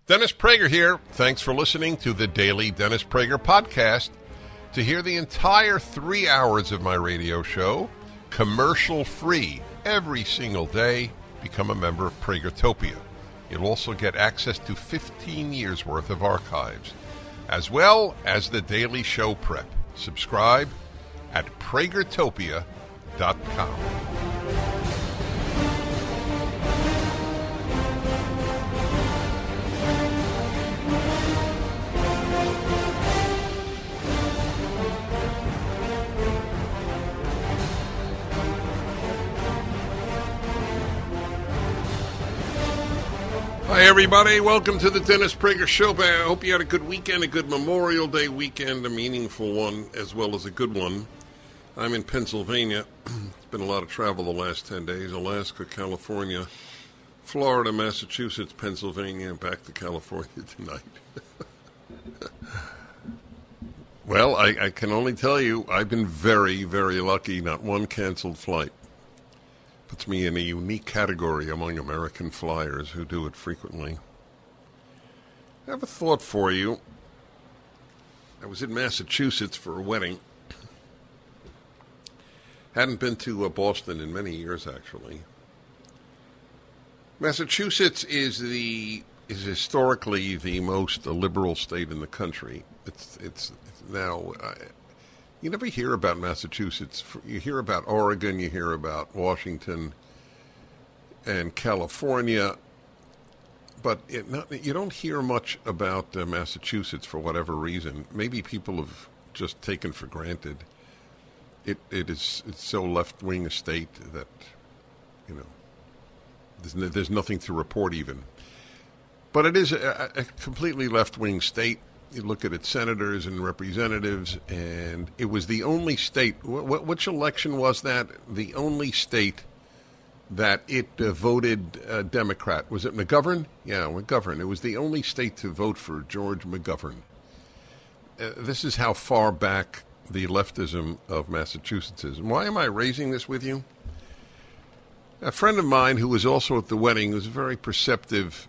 Dennis Prager here. Thanks for listening to the Daily Dennis Prager Podcast. To hear the entire 3 hours of my radio show, commercial-free, every single day, become a member of Pragertopia. You'll also get access to 15 years' worth of archives, as well as the daily show prep. Subscribe at Pragertopia.com. Hi, everybody. Welcome to the Dennis Prager Show. I hope you had a good weekend, a good Memorial Day weekend, a meaningful one, as well as a good one. I'm in Pennsylvania. It's been a lot of travel the last 10 days. Alaska, California, Florida, Massachusetts, Pennsylvania, and back to California tonight. Well, I can only tell you, I've been very, very lucky. Not one canceled flight. Puts me in a unique category among American flyers who do it frequently. I have a thought for you. I was in Massachusetts for a wedding. Hadn't been to Boston in many years, actually. Massachusetts is historically the most liberal state in the country. It's now. You never hear about Massachusetts. You hear about Oregon, you hear about Washington and California, but you don't hear much about Massachusetts for whatever reason. Maybe people have just taken for granted. It's so left-wing a state that, you know, there's nothing to report even. But it is a completely left-wing state. You look at its senators and representatives, and it was the only state. Which election was that? The only state that it voted Democrat. Was it McGovern? Yeah, McGovern. It was the only state to vote for George McGovern. This is how far back the leftism of Massachusetts is. And why am I raising this with you? A friend of mine who was also at the wedding was a very perceptive,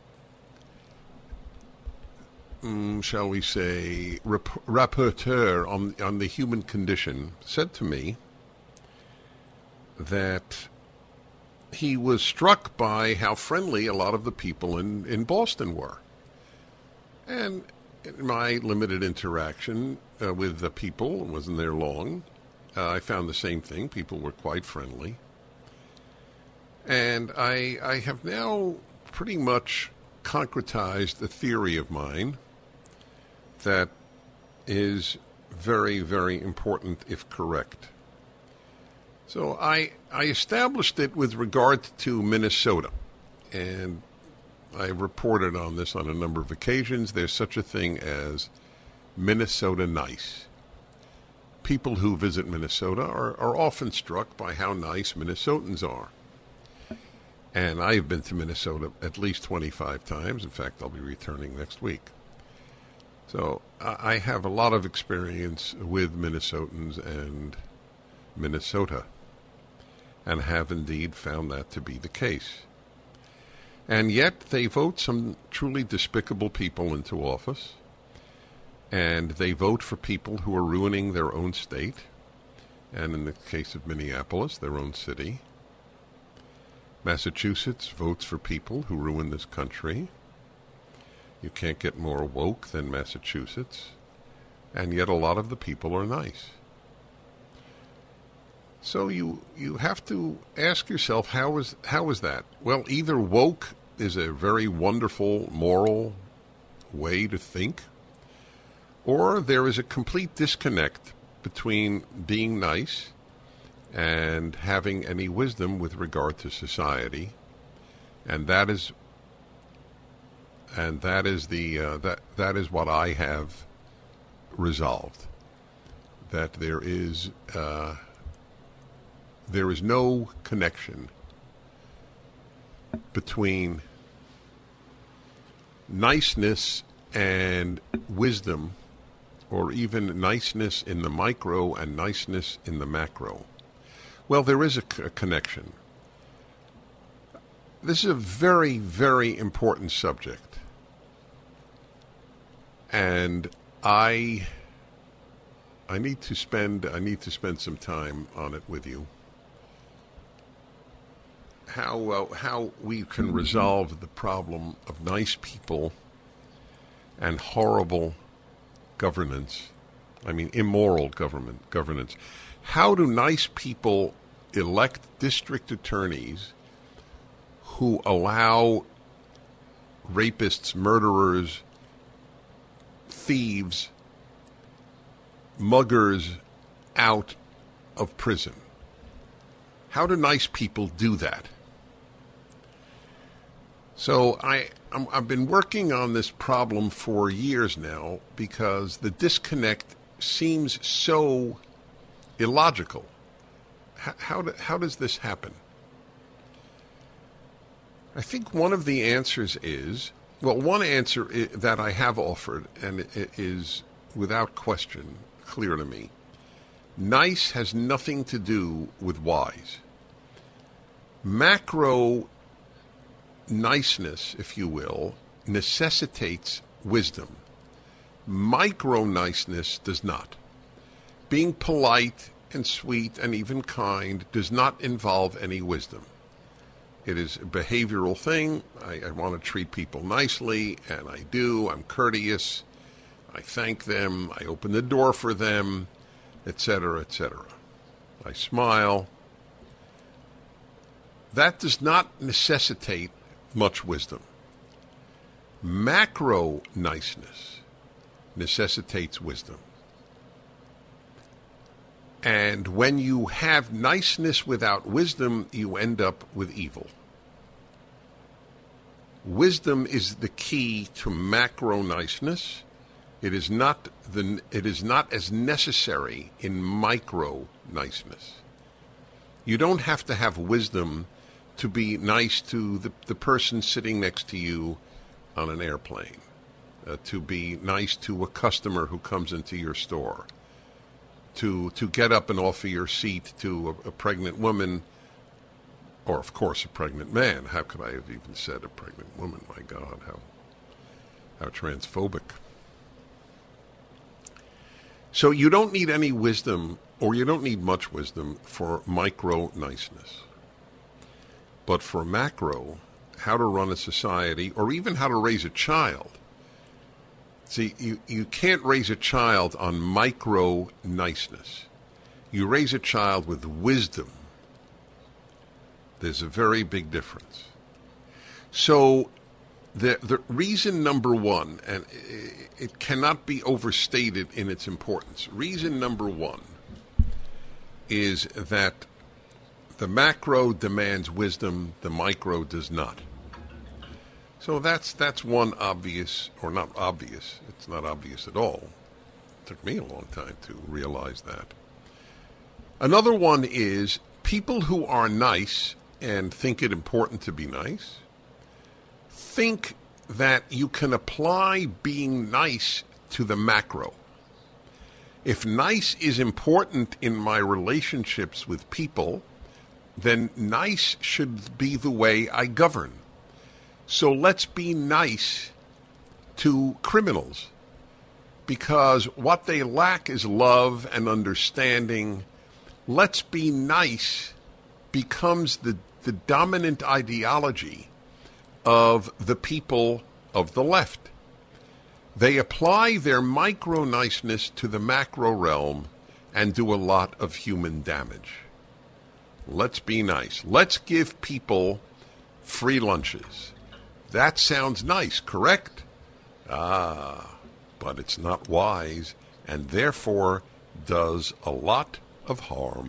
shall we say, rapporteur on the human condition, said to me that he was struck by how friendly a lot of the people in Boston were. And in my limited interaction with the people, wasn't there long, I found the same thing. People were quite friendly. And I have now pretty much concretized a theory of mine that is very, very important if correct. So I established it with regard to Minnesota, and I reported on this on a number of occasions. There's such a thing as Minnesota nice. People who visit Minnesota are often struck by how nice Minnesotans are. And I have been to Minnesota at least 25 times. In fact, I'll be returning next week. So I have a lot of experience with Minnesotans and Minnesota, and have indeed found that to be the case. And yet they vote some truly despicable people into office, and they vote for people who are ruining their own state, and in the case of Minneapolis, their own city. Massachusetts votes for people who ruin this country. You can't get more woke than Massachusetts, and yet a lot of the people are nice. So you have to ask yourself, how is that? Well, either woke is a very wonderful moral way to think, or there is a complete disconnect between being nice and having any wisdom with regard to society, and that is what I have resolved. That there is no connection between niceness and wisdom, or even niceness in the micro and niceness in the macro. Well, there is a connection. This is a very, very important subject. and I need to spend some time on it with you. How we can resolve the problem of nice people and horrible governance. I mean, immoral governance. How do nice people elect district attorneys who allow rapists, murderers, thieves, muggers out of prison? How do nice people do that? So I've been working on this problem for years now because the disconnect seems so illogical. How does this happen? I think one of the answers is, well, one answer that I have offered, and it is without question clear to me, nice has nothing to do with wise. Macro niceness, if you will, necessitates wisdom. Micro niceness does not. Being polite and sweet and even kind does not involve any wisdom. It is a behavioral thing. I want to treat people nicely, and I do. I'm courteous. I thank them. I open the door for them, etc., etc. I smile. That does not necessitate much wisdom. Macro niceness necessitates wisdom. And when you have niceness without wisdom, you end up with evil. Wisdom is the key to macro niceness. It is not as necessary in micro niceness. You don't have to have wisdom to be nice to the person sitting next to you on an airplane, to be nice to a customer who comes into your store, to get up and offer your seat to a pregnant woman, or of course a pregnant man. How could I have even said a pregnant woman? My God, how transphobic. So you don't need any wisdom, or you don't need much wisdom for micro niceness. But for macro, how to run a society, or even how to raise a child. See, you can't raise a child on micro niceness. You raise a child with wisdom. There's a very big difference. So the reason number one, and it cannot be overstated in its importance, reason number one is that the macro demands wisdom, the micro does not. So that's one obvious, or not obvious, it's not obvious at all. It took me a long time to realize that. Another one is people who are nice and think it important to be nice think that you can apply being nice to the macro. If nice is important in my relationships with people, then nice should be the way I govern. So let's be nice to criminals, because what they lack is love and understanding. Let's be nice becomes the dominant ideology of the people of the left. They apply their micro niceness to the macro realm and do a lot of human damage. Let's be nice. Let's give people free lunches. That sounds nice, correct? But it's not wise, and therefore does a lot of harm.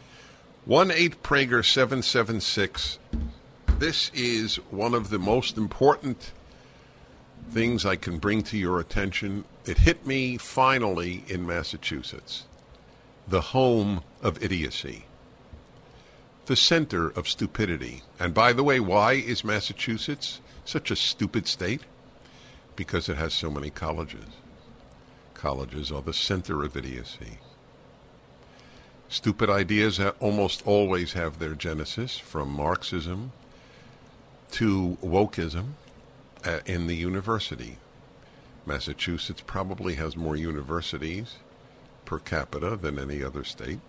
1-8-PRAGER-776. This is one of the most important things I can bring to your attention. It hit me finally in Massachusetts, the home of idiocy, the center of stupidity. And by the way, why is Massachusetts such a stupid state? Because it has so many colleges. Colleges are the center of idiocy. Stupid ideas almost always have their genesis from Marxism to wokeism in the university. Massachusetts probably has more universities per capita than any other state.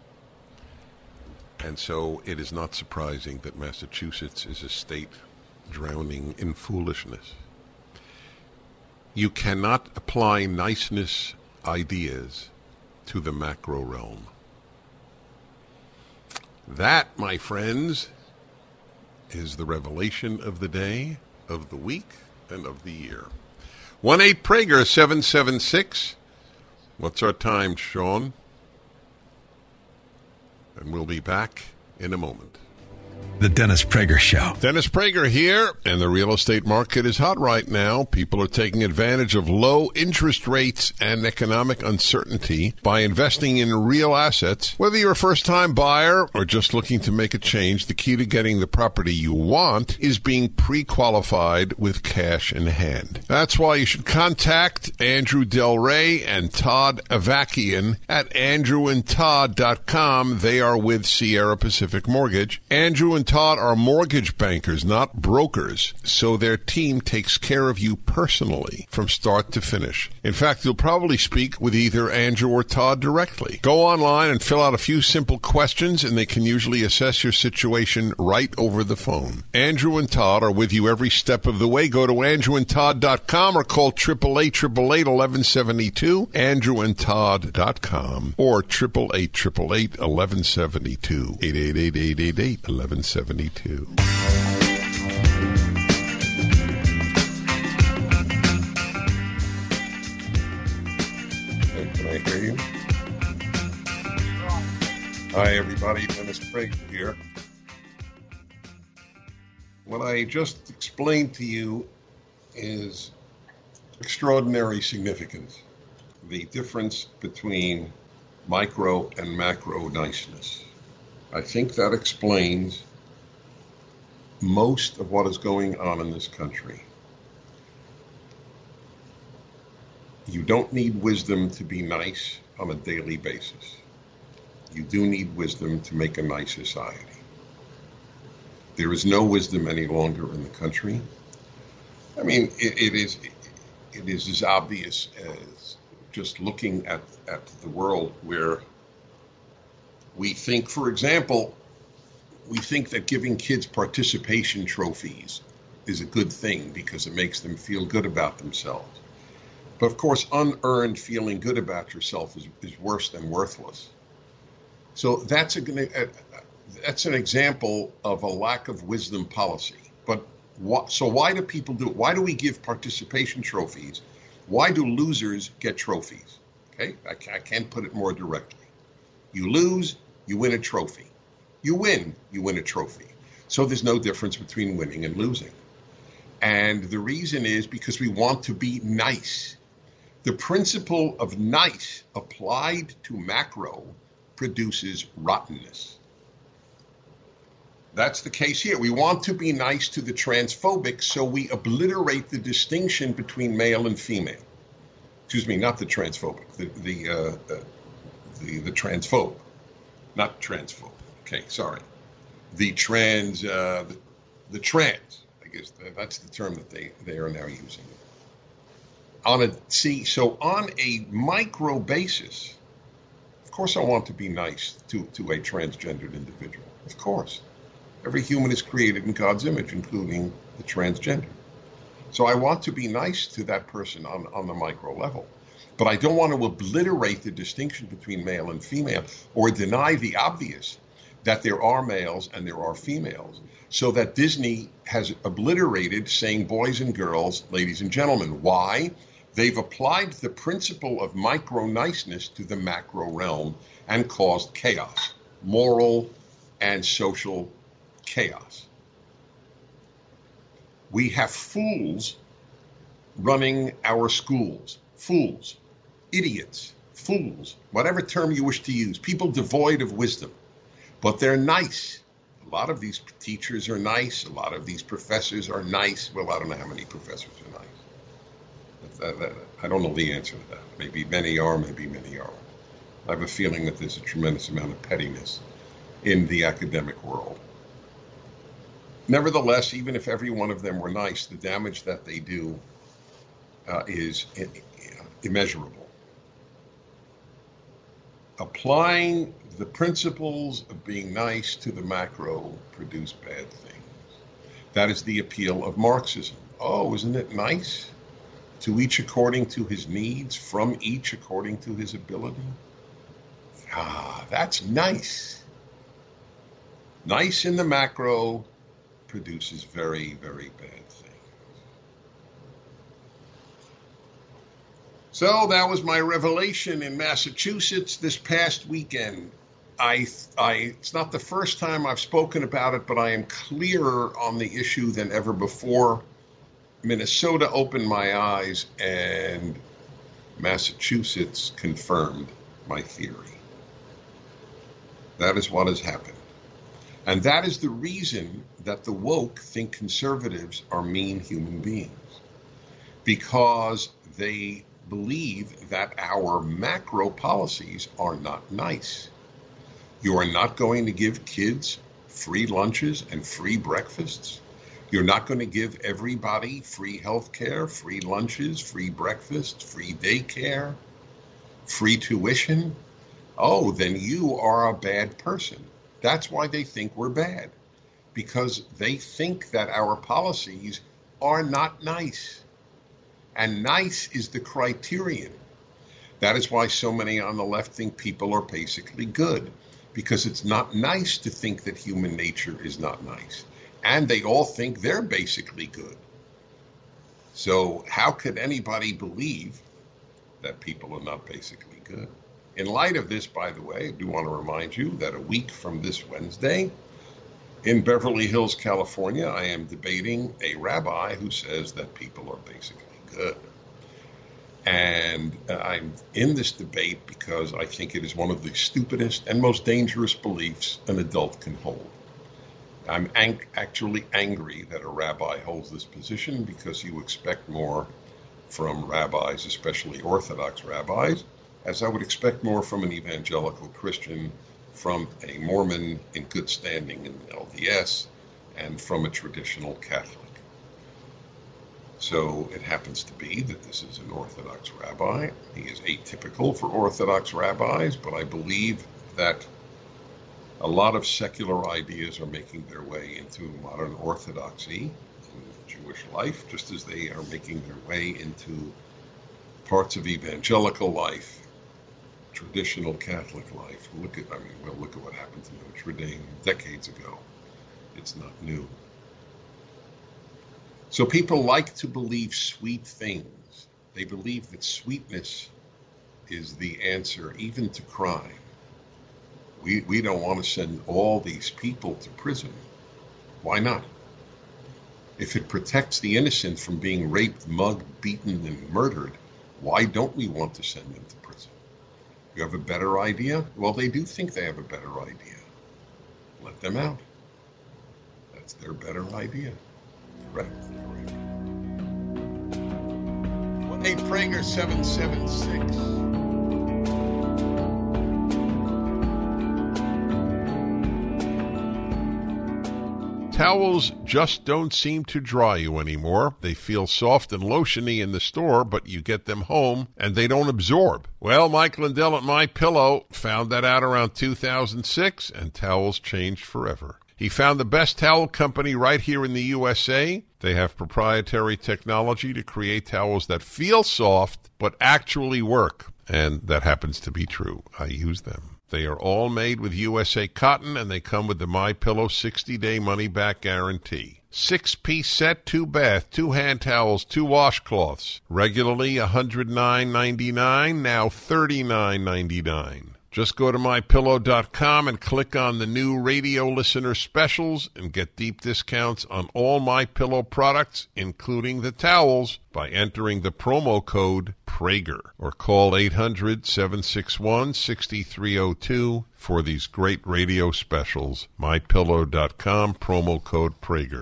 And so it is not surprising that Massachusetts is a state drowning in foolishness. You cannot apply niceness ideas to the macro realm. That, my friends, is the revelation of the day, of the week, and of the year. 1-8-PRAGER-776. What's our time, Sean? And we'll be back in a moment. The Dennis Prager Show. Dennis Prager here, and the real estate market is hot right now. People are taking advantage of low interest rates and economic uncertainty by investing in real assets. Whether you're a first-time buyer or just looking to make a change, the key to getting the property you want is being pre-qualified with cash in hand. That's why you should contact Andrew Del Rey and Todd Avakian at andrewandtodd.com. They are with Sierra Pacific Mortgage. Andrew and Todd are mortgage bankers, not brokers, so their team takes care of you personally from start to finish. In fact, you'll probably speak with either Andrew or Todd directly. Go online and fill out a few simple questions, and they can usually assess your situation right over the phone. Andrew and Todd are with you every step of the way. Go to andrewandtodd.com or call 888-888-1172, andrewandtodd.com, or 888-888-1172, 888-888-1172. Can I hear you? Hi, everybody. Dennis Prager here. What I just explained to you is extraordinary significance. The difference between micro and macro niceness. I think that explains most of what is going on in this country. You don't need wisdom to be nice on a daily basis. You do need wisdom to make a nice society. There is no wisdom any longer in the country. I mean, it is as obvious as just looking at the world, where we think, for example, we think that giving kids participation trophies is a good thing because it makes them feel good about themselves. But of course, unearned feeling good about yourself is worse than worthless. So that's an example of a lack of wisdom policy. But so why do people do it? Why do we give participation trophies? Why do losers get trophies? Okay, I can't put it more directly. You lose, you win a trophy. You win a trophy. So there's no difference between winning and losing. And the reason is because we want to be nice. The principle of nice applied to macro produces rottenness. That's the case here. We want to be nice to the transphobic, so we obliterate the distinction between male and female. Excuse me, not the transphobic, the transphobe, not transphobe. Okay, sorry. The trans, I guess that's the term that they are now using. So on a micro basis, of course I want to be nice to a transgendered individual. Of course. Every human is created in God's image, including the transgender. So I want to be nice to that person on the micro level. But I don't want to obliterate the distinction between male and female or deny the obvious, that there are males and there are females, so that Disney has obliterated saying boys and girls, ladies and gentlemen. Why? They've applied the principle of micro-niceness to the macro realm and caused chaos, moral and social chaos. We have fools running our schools. Fools, idiots, fools, whatever term you wish to use, people devoid of wisdom. But they're nice. A lot of these teachers are nice. A lot of these professors are nice. Well, I don't know how many professors are nice. I don't know the answer to that. Maybe many are, maybe many aren't. I have a feeling that there's a tremendous amount of pettiness in the academic world. Nevertheless, even if every one of them were nice, the damage that they do is immeasurable. Applying the principles of being nice to the macro produce bad things. That is the appeal of Marxism. Oh, isn't it nice? To each according to his needs, from each according to his ability. Ah, that's nice. Nice in the macro produces very, very bad things. So that was my revelation in Massachusetts this past weekend. It's not the first time I've spoken about it, but I am clearer on the issue than ever before. Minnesota opened my eyes, and Massachusetts confirmed my theory. That is what has happened. And that is the reason that the woke think conservatives are mean human beings. Because they believe that our macro policies are not nice. You are not going to give kids free lunches and free breakfasts. You're not going to give everybody free health care, free lunches, free breakfast, free daycare, free tuition. Oh, then you are a bad person. That's why they think we're bad. Because they think that our policies are not nice. And nice is the criterion. That is why so many on the left think people are basically good. Because it's not nice to think that human nature is not nice. And they all think they're basically good. So how could anybody believe that people are not basically good? In light of this, by the way, I do want to remind you that a week from this Wednesday, in Beverly Hills, California, I am debating a rabbi who says that people are basically good. And I'm in this debate because I think it is one of the stupidest and most dangerous beliefs an adult can hold. I'm actually angry that a rabbi holds this position because you expect more from rabbis, especially Orthodox rabbis, as I would expect more from an evangelical Christian, from a Mormon in good standing in LDS, and from a traditional Catholic. So it happens to be that this is an Orthodox rabbi. He is atypical for Orthodox rabbis, but I believe that a lot of secular ideas are making their way into modern Orthodoxy in Jewish life, just as they are making their way into parts of evangelical life, traditional Catholic life. Look at what happened to Notre Dame decades ago. It's not new. So people like to believe sweet things. They believe that sweetness is the answer even to crime. We don't want to send all these people to prison. Why not? If it protects the innocent from being raped, mugged, beaten, and murdered, why don't we want to send them to prison? You have a better idea? Well, they do think they have a better idea. Let them out. That's their better idea. Correct. 1-800-Prager 776. Towels just don't seem to dry you anymore. They feel soft and lotiony in the store, but you get them home and they don't absorb. Well, Mike Lindell at MyPillow found that out around 2006, and towels changed forever. He found the best towel company right here in the USA. They have proprietary technology to create towels that feel soft but actually work, and that happens to be true. I use them. They are all made with USA cotton, and they come with the MyPillow 60-day money-back guarantee. 6-piece set, 2 bath, 2 hand towels, 2 washcloths. Regularly $109.99, now $39.99. Just go to MyPillow.com and click on the new radio listener specials and get deep discounts on all MyPillow products, including the towels, by entering the promo code Prager, or call 800-761-6302 for these great radio specials. MyPillow.com, promo code Prager.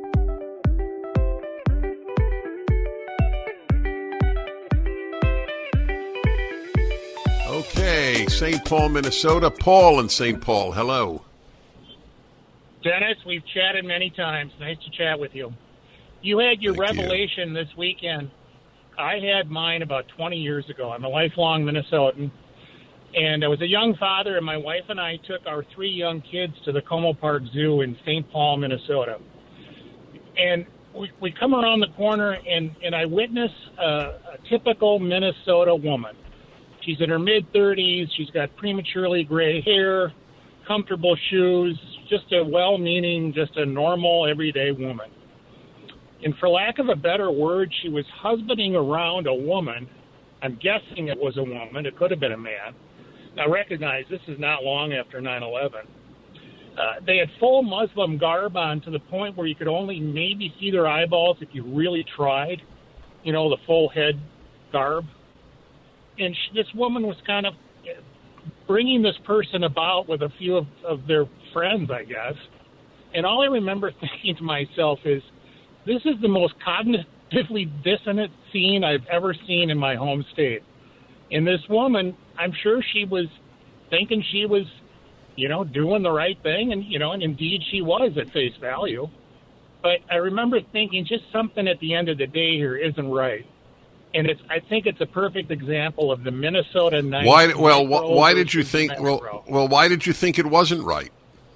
Okay, St. Paul, Minnesota. Paul in St. Paul, hello. Dennis, we've chatted many times. Nice to chat with you. You had your revelation this weekend I had mine about 20 years ago. I'm a lifelong Minnesotan. And I was a young father, and my wife and I took our 3 young kids to the Como Park Zoo in St. Paul, Minnesota. And we come around the corner, and I witness a typical Minnesota woman. She's in her mid-30s. She's got prematurely gray hair, comfortable shoes, just a well-meaning, just a normal, everyday woman. And for lack of a better word, she was husbanding around a woman. I'm guessing it was a woman. It could have been a man. Now, recognize this is not long after 9/11. They had full Muslim garb on to the point where you could only maybe see their eyeballs if you really tried, the full head garb. And this woman was kind of bringing this person about with a few of their friends, I guess. And all I remember thinking to myself is, this is the most cognitively dissonant scene I've ever seen in my home state. And this woman, I'm sure she was thinking she was, doing the right thing. And, and indeed she was at face value. But I remember thinking just something at the end of the day here isn't right. And I think it's a perfect example of the Minnesota night. Why did you think? Why did you think it wasn't right?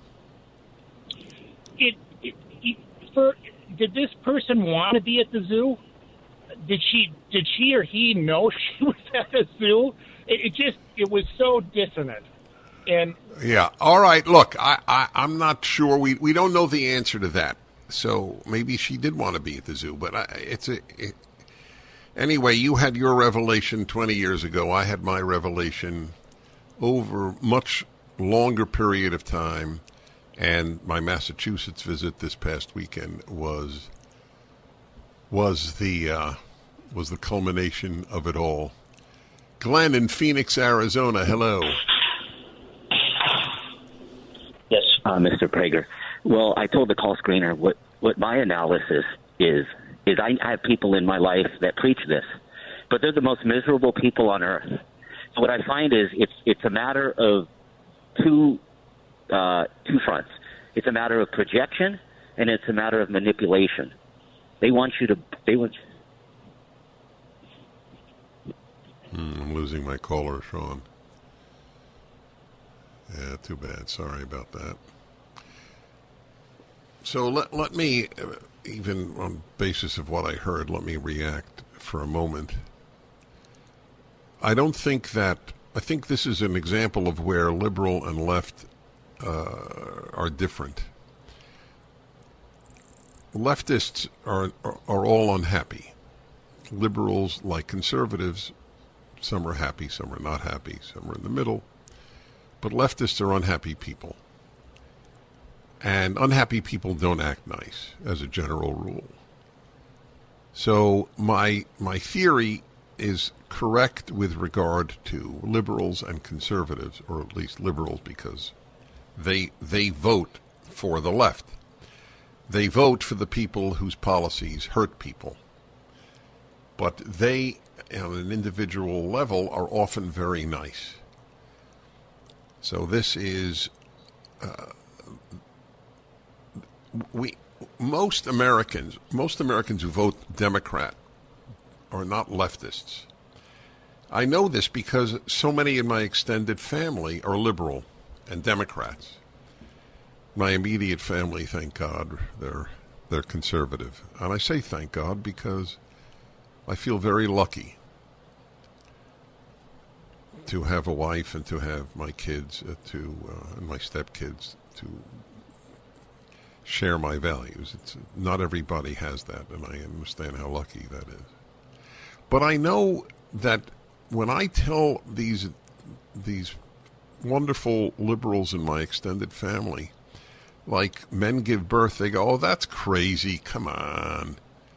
Did this person want to be at the zoo? Did she or he know she was at the zoo? It was so dissonant. And yeah, all right. Look, I'm not sure. We don't know the answer to that. So maybe she did want to be at the zoo, but anyway, you had your revelation 20 years ago. I had my revelation over much longer period of time, and my Massachusetts visit this past weekend was the culmination of it all. Glenn in Phoenix, Arizona. Hello. Yes, Mr. Prager. Well, I told the call screener what my analysis is I have people in my life that preach this, but they're the most miserable people on earth. So what I find is it's a matter of two fronts. It's a matter of projection, and it's a matter of manipulation. I'm losing my caller, Sean. Yeah, too bad. Sorry about that. So let me, even on basis of what I heard, let me react for a moment. I think this is an example of where liberal and left are different. Leftists are all unhappy. Liberals, like conservatives, some are happy, some are not happy, some are in the middle. But leftists are unhappy people. And unhappy people don't act nice, as a general rule. So my theory is correct with regard to liberals and conservatives, or at least liberals, because they vote for the left. They vote for the people whose policies hurt people. But they, on an individual level, are often very nice. So this is... Most Americans who vote Democrat are not leftists. I know this because so many in my extended family are liberal and Democrats. My immediate family, thank God, they're conservative. And I say thank God because I feel very lucky to have a wife and to have my kids, and my stepkids to share my values. It's not everybody has that, and I understand how lucky that is. But I know that when I tell these wonderful liberals in my extended family, like men give birth, they go, "Oh, that's crazy. Come on."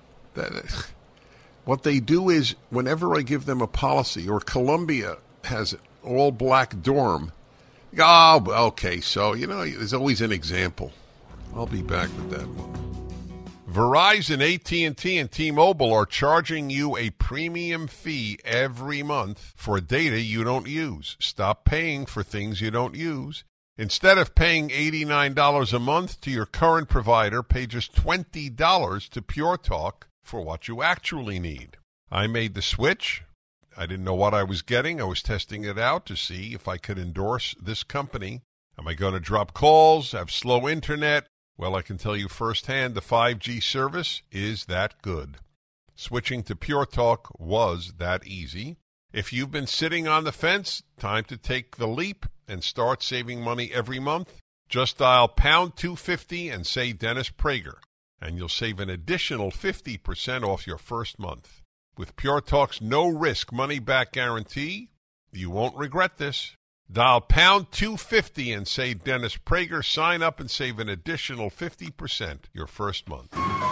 What they do is, whenever I give them a policy, or Columbia has an all-black dorm, they go, "Oh, okay, so, there's always an example." I'll be back with that one. Verizon, AT&T, and T-Mobile are charging you a premium fee every month for data you don't use. Stop paying for things you don't use. Instead of paying $89 a month to your current provider, pay just $20 to Pure Talk for what you actually need. I made the switch. I didn't know what I was getting. I was testing it out to see if I could endorse this company. Am I going to drop calls, have slow internet? Well, I can tell you firsthand the 5G service is that good. Switching to Pure Talk was that easy. If you've been sitting on the fence, time to take the leap and start saving money every month. Just dial pound 250 and say Dennis Prager, and you'll save an additional 50% off your first month. With Pure Talk's no-risk money-back guarantee, you won't regret this. Dial pound 250 and say Dennis Prager. Sign up and save an additional 50% your first month.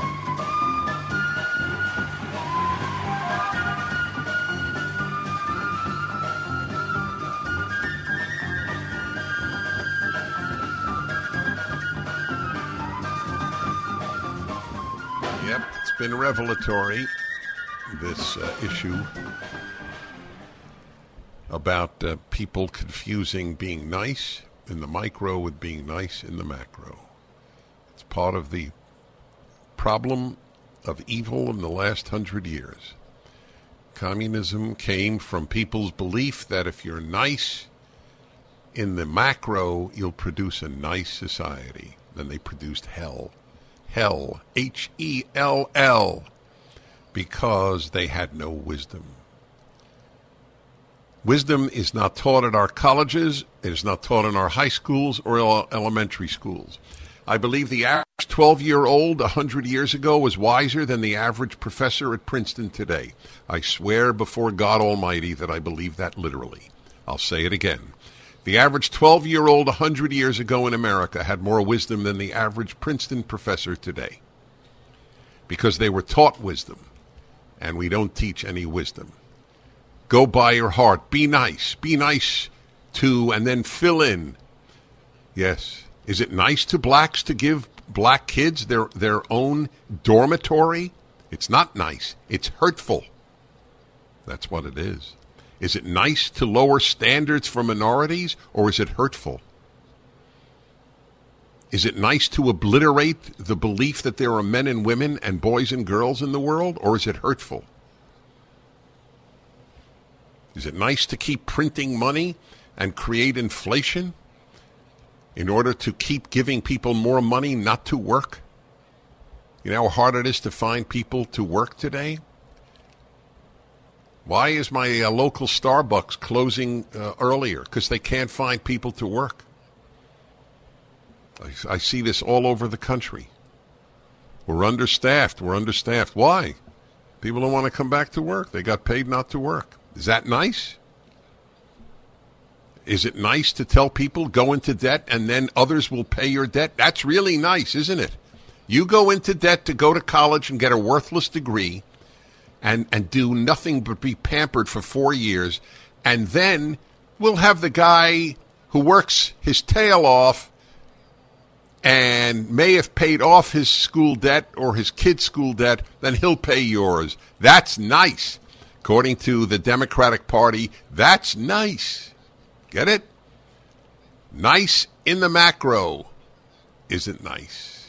Yep, it's been revelatory, this issue about people confusing being nice in the micro with being nice in the macro. It's part of the problem of evil in the last 100 years. Communism came from people's belief that if you're nice in the macro, you'll produce a nice society. Then they produced hell. Hell, H-E-L-L, because they had no wisdom. Wisdom is not taught at our colleges. It is not taught in our high schools or elementary schools. I believe the average 12-year-old 100 years ago was wiser than the average professor at Princeton today. I swear before God Almighty that I believe that literally. I'll say it again. The average 12-year-old 100 years ago in America had more wisdom than the average Princeton professor today, because they were taught wisdom, and we don't teach any wisdom. Go by your heart. Be nice. Be nice to, and then fill in. Yes. Is it nice to blacks to give black kids their own dormitory? It's not nice. It's hurtful. That's what it is. Is it nice to lower standards for minorities, or is it hurtful? Is it nice to obliterate the belief that there are men and women and boys and girls in the world, or is it hurtful? Is it nice to keep printing money and create inflation in order to keep giving people more money not to work? You know how hard it is to find people to work today? Why is my local Starbucks closing earlier? Because they can't find people to work. I see this all over the country. We're understaffed. Why? People don't want to come back to work. They got paid not to work. Is that nice? Is it nice to tell people go into debt and then others will pay your debt? That's really nice, isn't it? You go into debt to go to college and get a worthless degree and do nothing but be pampered for 4 years, and then we'll have the guy who works his tail off and may have paid off his school debt or his kid's school debt, then he'll pay yours. That's nice. According to the Democratic Party, that's nice. Get it? Nice in the macro isn't nice.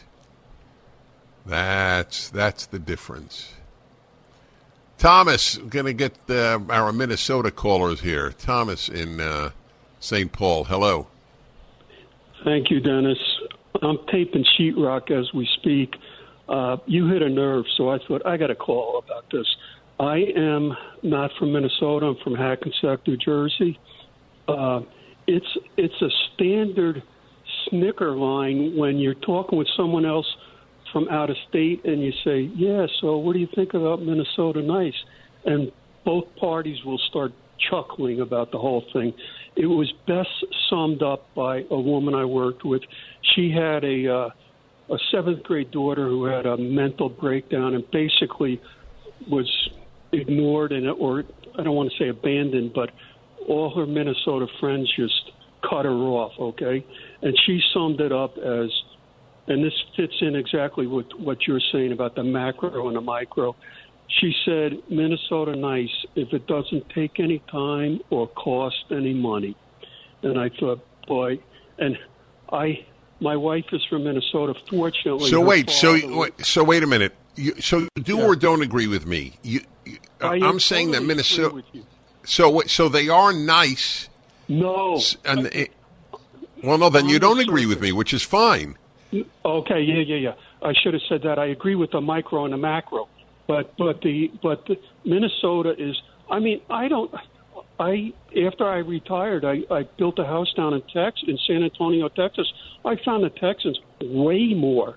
That's the difference. Thomas, we're going to get our Minnesota callers here. Thomas in St. Paul. Hello. Thank you, Dennis. I'm taping sheetrock as we speak. You hit a nerve, so I thought I got to call about this. I am not from Minnesota. I'm from Hackensack, New Jersey. It's a standard snicker line when you're talking with someone else from out of state and you say, yeah, so what do you think about Minnesota nice? And both parties will start chuckling about the whole thing. It was best summed up by a woman I worked with. She had a seventh grade daughter who had a mental breakdown and basically was ignored or I don't want to say abandoned, but all her Minnesota friends just cut her off, okay? And she summed it up as, and this fits in exactly with what you're saying about the macro and the micro. She said, Minnesota nice if it doesn't take any time or cost any money. And I thought, boy, and my wife is from Minnesota. Fortunately, so wait a minute. So you do or don't agree with me? I'm saying that totally Minnesota. agree with you. So they are nice. No. Well, no, then you don't agree with me, which is fine. Okay, yeah. I should have said that. I agree with the micro and the macro, but the Minnesota is. I mean, after I retired, I built a house down in San Antonio, Texas. I found the Texans way more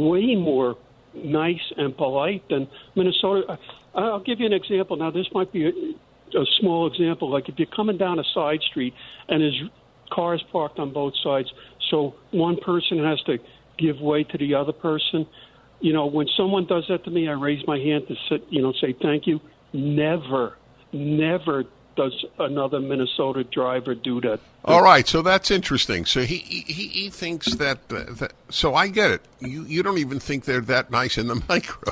nice and polite than Minnesota. I'll give you an example. Now, this might be a small example. Like if you're coming down a side street and there's cars parked on both sides, so one person has to give way to the other person. You know, when someone does that to me, I raise my hand to say thank you. Never does another Minnesota driver do that. All right, so that's interesting. So he thinks that, so I get it. You don't even think they're that nice in the micro.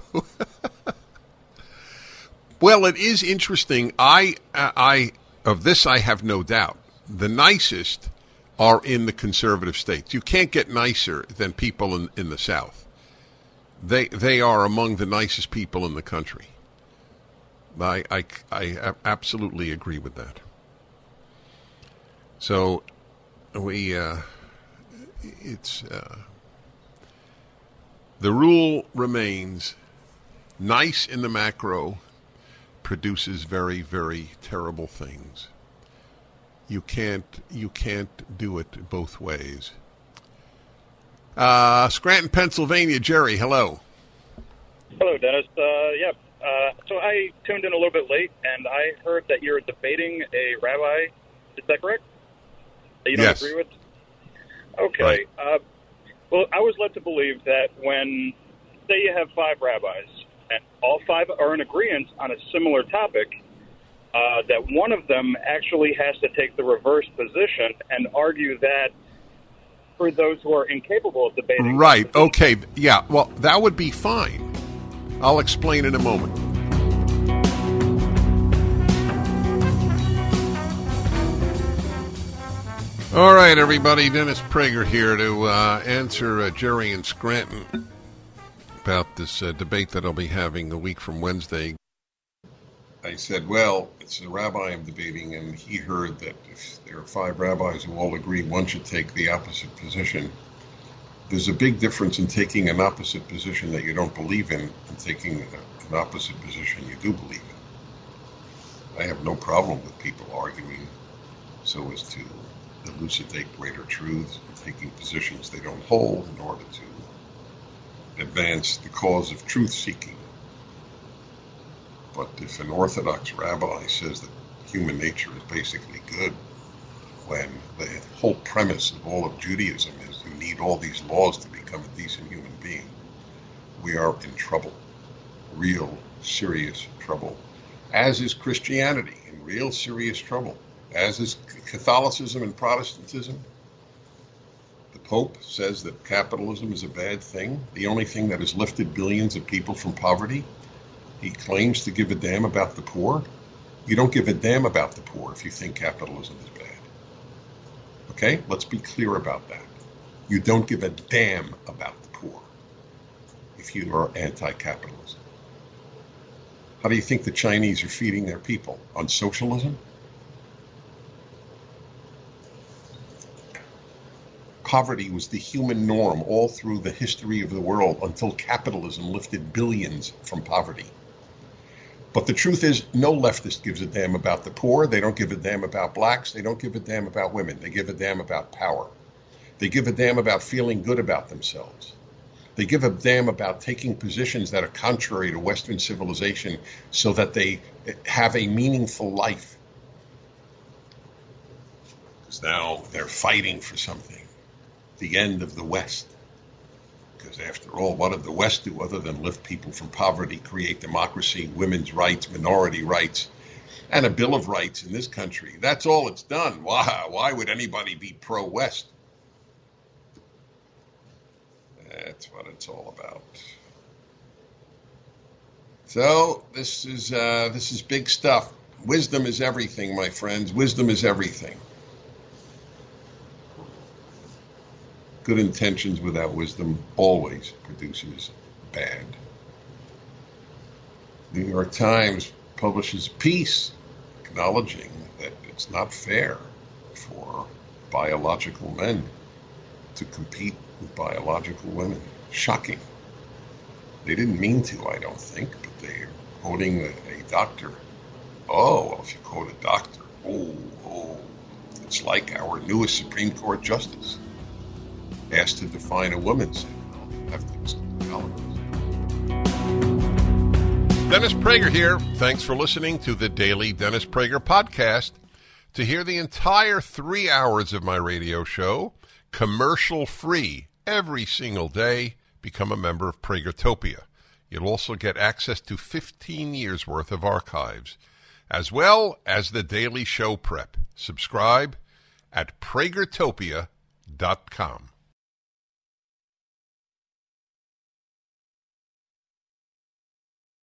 Well, it is interesting. I of this I have no doubt. The nicest are in the conservative states. You can't get nicer than people in the South. They are among the nicest people in the country. I absolutely agree with that. So the rule remains: nice in the macro produces very, very terrible things. You can't do it both ways. Scranton, Pennsylvania, Jerry. Hello. Hello, Dennis. So I tuned in a little bit late, and I heard that you're debating a rabbi. Is that correct? That you don't Yes. agree with? Okay. Right. Well, I was led to believe that when, say you have 5 rabbis, and all 5 are in agreement on a similar topic, that one of them actually has to take the reverse position and argue that for those who are incapable of debating. Right. Okay. Yeah. Well, that would be fine. I'll explain in a moment. All right, everybody. Dennis Prager here to answer Jerry and Scranton about this debate that I'll be having a week from Wednesday. I said, well, it's the rabbi I'm debating, and he heard that if there are 5 rabbis who all agree one should take the opposite position. There's a big difference in taking an opposite position that you don't believe in and taking an opposite position you do believe in. I have no problem with people arguing so as to elucidate greater truths and taking positions they don't hold in order to advance the cause of truth-seeking. But if an Orthodox rabbi says that human nature is basically good, when the whole premise of all of Judaism is you need all these laws to become a decent human being, we are in trouble, real serious trouble, as is Christianity, in real serious trouble, as is Catholicism and Protestantism. The Pope says that capitalism is a bad thing, the only thing that has lifted billions of people from poverty. He claims to give a damn about the poor. You don't give a damn about the poor if you think capitalism is bad. Okay? Let's be clear about that. You don't give a damn about the poor if you are anti-capitalism. How do you think the Chinese are feeding their people? On socialism? Poverty was the human norm all through the history of the world until capitalism lifted billions from poverty. But the truth is, no leftist gives a damn about the poor. They don't give a damn about blacks. They don't give a damn about women. They give a damn about power. They give a damn about feeling good about themselves. They give a damn about taking positions that are contrary to Western civilization so that they have a meaningful life. Because now they're fighting for something, the end of the West. Because after all, what did the West do other than lift people from poverty, create democracy, women's rights, minority rights, and a Bill of Rights in this country? That's all it's done. Why would anybody be pro-West? That's what it's all about. So this is big stuff. Wisdom is everything, my friends. Wisdom is everything. Good intentions without wisdom always produces bad. New York Times publishes a piece acknowledging that it's not fair for biological men to compete with biological women. Shocking. They didn't mean to, I don't think, but they're quoting a doctor. Oh, well, if you quote a doctor, it's like our newest Supreme Court justice asked to define a woman. Said, well, you have things to tolerate. Dennis Prager here. Thanks for listening to the Daily Dennis Prager Podcast. To hear the entire 3 hours of my radio show, commercial-free, every single day, become a member of Pragertopia. You'll also get access to 15 years' worth of archives, as well as the daily show prep. Subscribe at Pragertopia.com.